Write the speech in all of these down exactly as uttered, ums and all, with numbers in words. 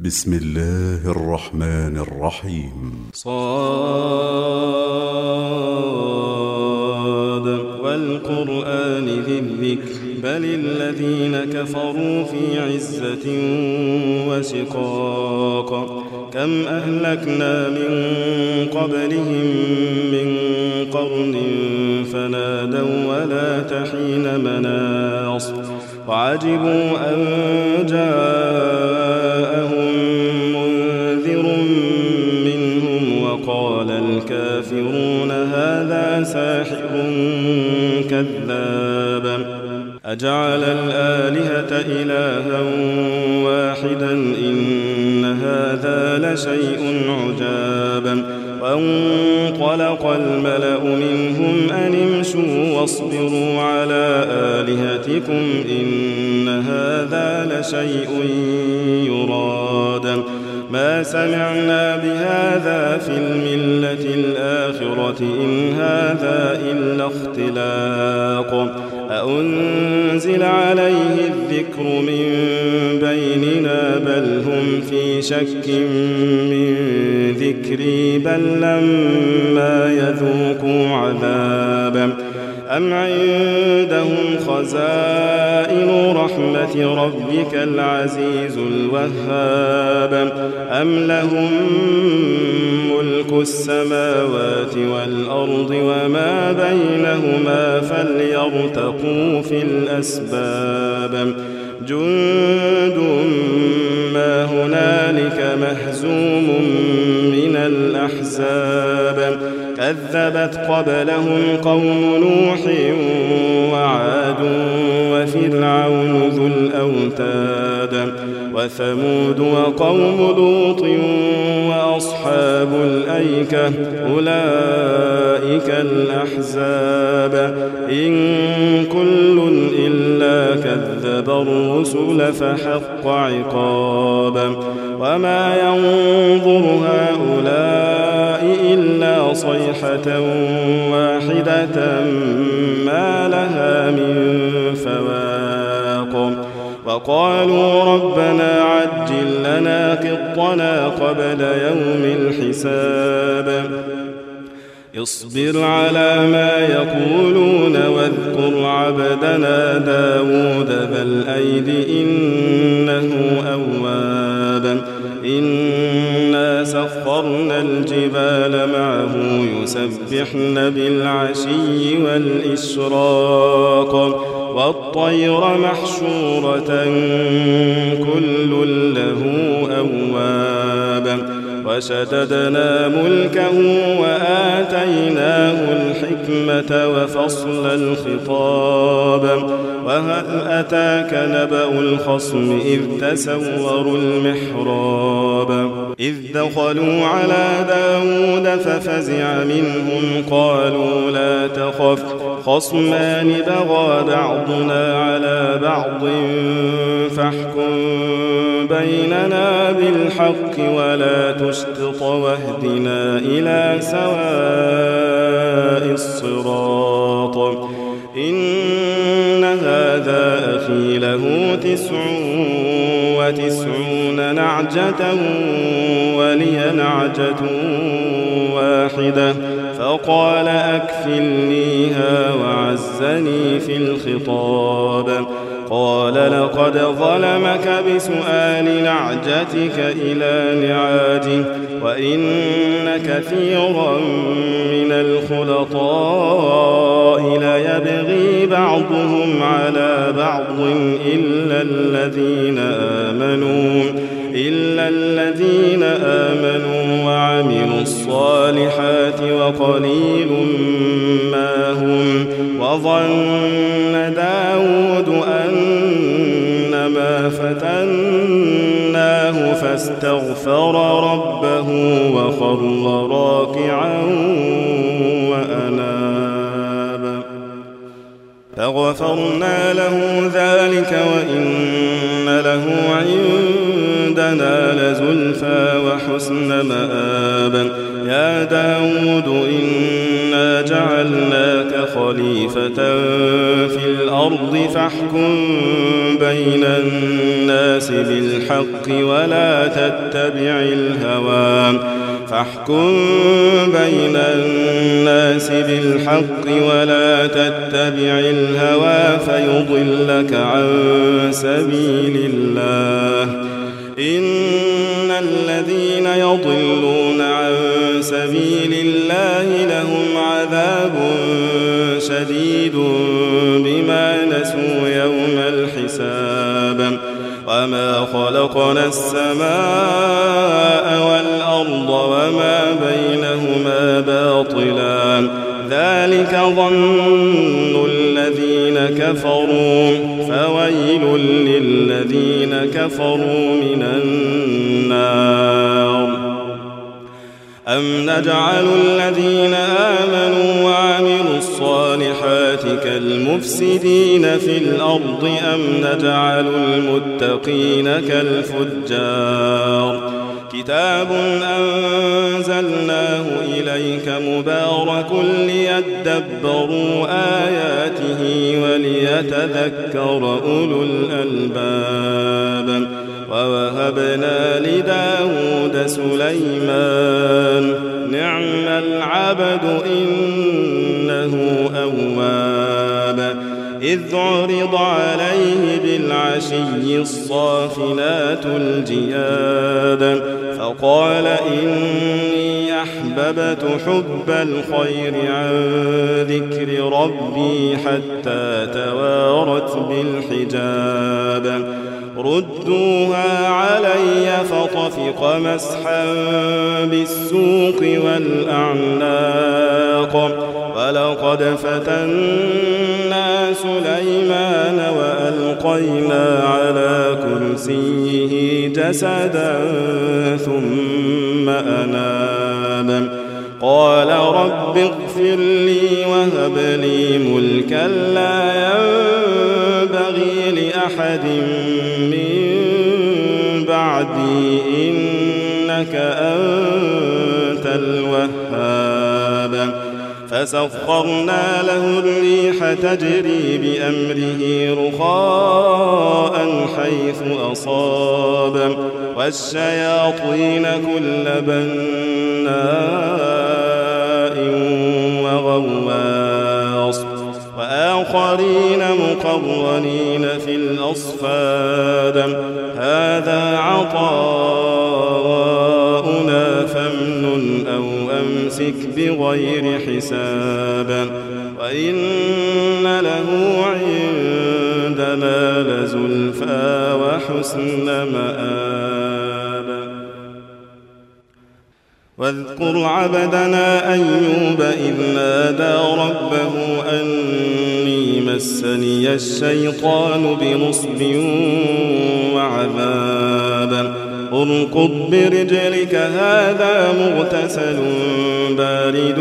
بسم الله الرحمن الرحيم. صاد والقرآن ذي الذكر بل الذين كفروا في عزة وشقاق كم أهلكنا من قبلهم من قرن فنادوا ولا تحين مناص وعجبوا أن جاءهم منذر منهم وقال الكافرون هذا ساحر كذاب أجعل الآلهة إلها واحدا إن هذا لشيء عجاب وانطلق الملأ منهم أن امشوا واصبروا على آلهتكم إن هذا لشيء يراد ما سمعنا بهذا في الملة الآخرة إن هذا إلا اختلاق أأنزل عليه الذكر من بيننا بل هم في شك من ذكري بل لما يذوقوا عذابا أم عندهم خزائن رحمة ربك العزيز الوهاب أم لهم ملك السماوات والأرض وما بينهما فليرتقوا في الأسباب جند ما هنالك مهزوم من الأحزاب كذبت قبلهم قوم نوح وعاد وفرعون ذو الأوتاد وثمود وقوم لوط وأصحاب الأيكة أولئك الأحزاب إن كل إلا كذب الرسل فحق عقاب وما ينظر هؤلاء إلا صيحة واحدة ما لها من فواق وقالوا ربنا عجل لنا قطنا قبل يوم الحساب اصبر على ما يقولون واذكر عبدنا داود ذا الأيد إنه أواب إنا سخرنا الجبال معه يسبحن بالعشي والإشراق والطير محشورة كل له أواب وشددنا ملكه وآتيناه الحكمة وفصل الخطاب وهل أتاك نبأ الخصم إذ تسوروا المحراب إذ دخلوا على داود ففزع منهم قالوا لا تخف خصمان بغى بعضنا على بعض فاحكم بيننا بالحق ولا تشطط واهدنا إلى سواء الصراط إن هذا أخي له تسع وتسعون نعجة ولي نعجة واحدة فقال أكفلنيها وعزني في الخطاب قال لقد ظلمك بسؤال نعجتك إلى نعاجه وإن كثيرا من الخلطاء ليبغي بعضهم على بعض إلا الذين آمنوا إلا الذين آمنوا وعملوا الصالحات وقليل ما هم وظن داود أنما فتناه فاستغفر ربه وخر راكعا وأناب فغفرنا له ذلك وإن له عندنا لزلفى وحسن مآب يا داود إنا إنا جعلناك خليفة في الأرض فاحكم بين الناس بالحق ولا تتبع الهوى فاحكم بين الناس بالحق ولا تتبع الهوى فيضلك عن سبيل الله إن الذين يضلون عن سبيل الله لهم عذاب شديد بما نسوا يوم الحساب وما خلقنا السماء والأرض وما بينهما باطلا ذلك ظن الذين كفروا فويل للذين كفروا من النار أم نجعل الذين آمنوا وعملوا الصالحات كالمفسدين في الأرض أم نجعل المتقين كالفجار كتاب أنزلناه إليك مبارك ليدبروا آياته وليتذكر أولو الألباب ووهبنا لداود سليمان نعم العبد إنه أواب إذ عرض عليه بالعشي الصافنات الجياد فقال إني أحببت حب الخير عن ذكر ربي حتى توارت بالحجاب ردوها علي فطفق مسحا بالسوق والأعناق ولقد فتنا سليمان وألقينا على كرسيه جسدا ثم أناب قال رب اغفر لي وهب لي ملكا لا ينبغي لأحد من بعدي إنك أنت الوهاب فسخرنا له الريح تجري بأمره رخاء حيث أصاب والشياطين كل بناء وغواص وآخرين مقرنين في الأصفاد هذا عطاؤنا فامنن أو أمسك بغير حساب وإن له عندنا لزلفى وحسن مآب واذكر عبدنا أيوب إذ نادى ربه أني مسني الشيطان بنصب وعذاب اركض برجلك هذا مغتسل بارد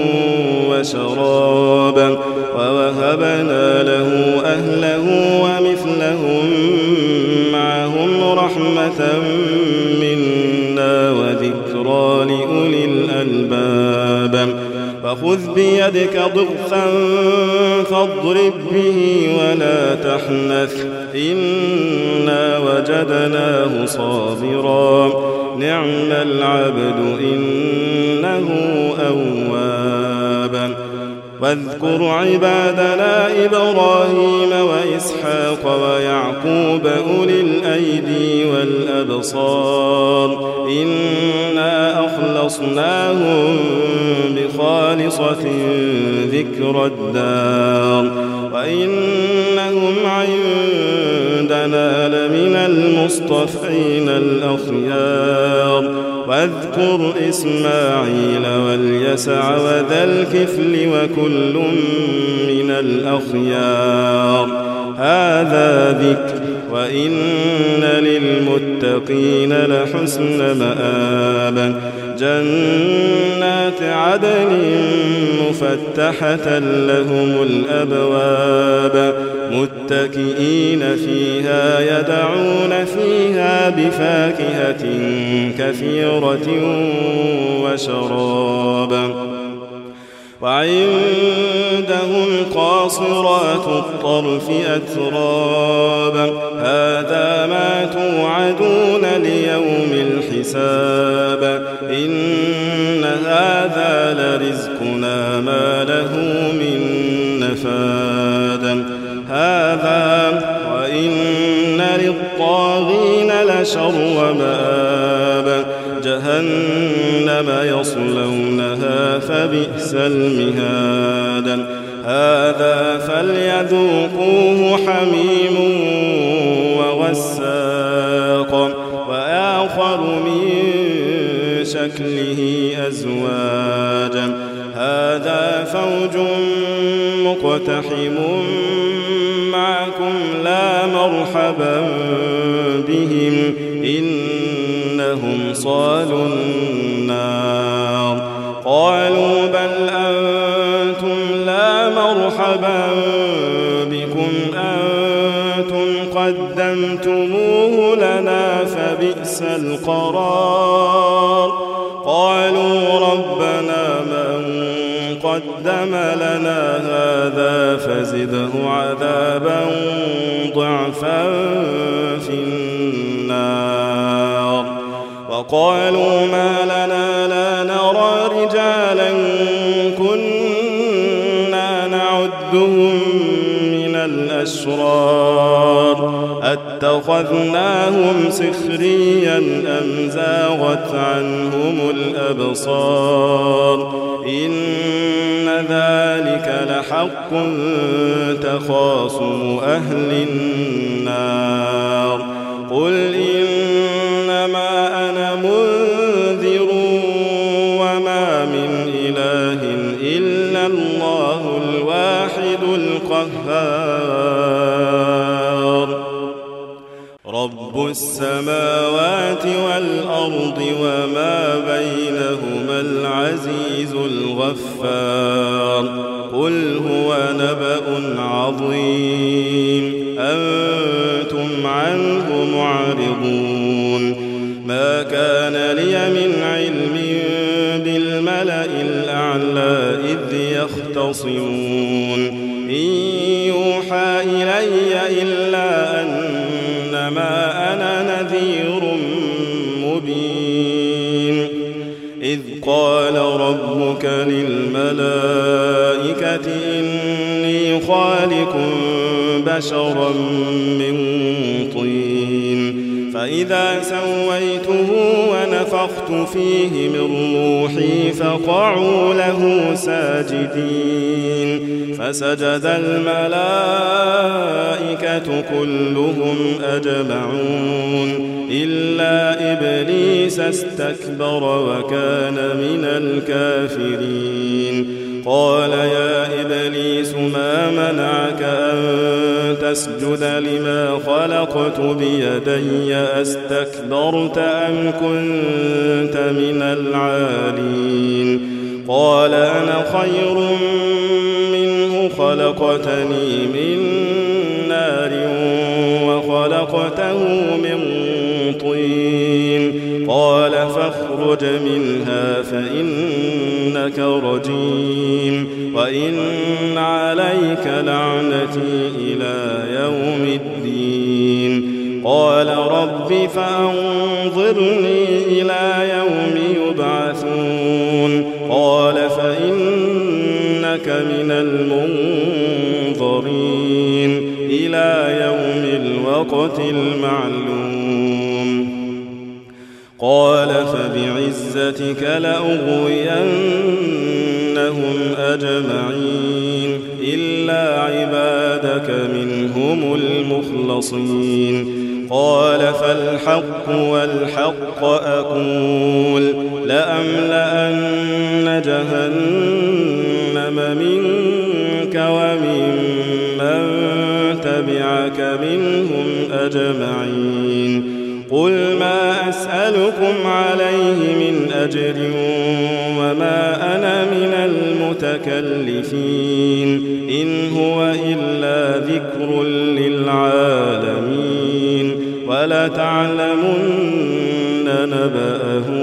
وشراب ووهبنا له أهله ومثلهم معهم رحمة منا وذكرى لأولي الألباب فخذ بيدك ضغثا فاضرب به ولا تحنث إنا وجدناه صابرا نعم العبد إنه أواب واذكر عبادنا إبراهيم وإسحاق ويعقوب أولي الأيدي والأبصار إنا أخلصناهم بخالصة ذكر الدار وإنهم عندنا لمن المصطفين الأخيار واذكر إسماعيل واليسع وذا الكفل وكل من الأخيار هذا ذكر وإن للمتقين لحسن مآب جنات عدن مفتحة لهم الأبواب متكئين فيها يدعون فيها بفاكهة كثيرة وشراب وعندهم قاصرات الطرف أتراب هذا ما توعدون ليوم الحساب إن هذا لرزقنا ما له من نفاد هذا وإن للطاغين لشر مآب جهنم يصلونها فبئس المهاد هذا فليذوقوه حميم وغساق وآخر من شكله أزواج هذا فوج مقتحم معكم لا مرحبا بهم إنهم صالوا النار قالوا بل أنتم لا مرحبا بكم أنتم قدمتموه لنا فبئس القرار قالوا ربنا من قدم لنا هذا فزده عذابا ضعفا في النار وقالوا ما لنا لا نرى رجالا كنا نعدهم من الأشرار أتخذناهم سخريا أم زاغت عنهم الأبصار إن ذلك لحق تخاصم أهل النار قل إنما أنا منذر وما من إله إلا الله الواحد القهار رب السماوات والأرض وما بينهما العزيز الغفار قل هو نبأ عظيم أنتم عنه معرضون ما كان لي من علم بالملأ الأعلى إذ يختصمون إن يوحى إلي إلا أنما أنا نذير مبين إذ قال ربك للملائكة إني خالق بشرا من طين فإذا سويته ونفخت فيه من روحي فقعوا له ساجدين فسجد الملائكة كلهم أجمعون إلا إبليس استكبر وكان من الكافرين قال يا إبليس ما منعك أن تسجد لما خلقت بيدي أستكبرت أم كنت من العالين قال أنا خير منه خلقتني من نار وخلقته من طين قال فاخرج منها فإنك رجيم وإن عليك لعنتي إلى يوم الدين قال رب فأنظرني إلى يوم يبعثون قال فإنك من المنظرين إلى يوم الوقت المعلوم قال فبعزتك لأغوينهم أجمعين إلا عبادك منهم المخلصين قال فالحق والحق أقول لأملأن جهنم منك ومن من تبعك منهم أجمعين قل ما أسألكم عليه من أجر وما أنا من المتكلفين إن هو إلا ذكر للعالمين ولتعلمن نبأه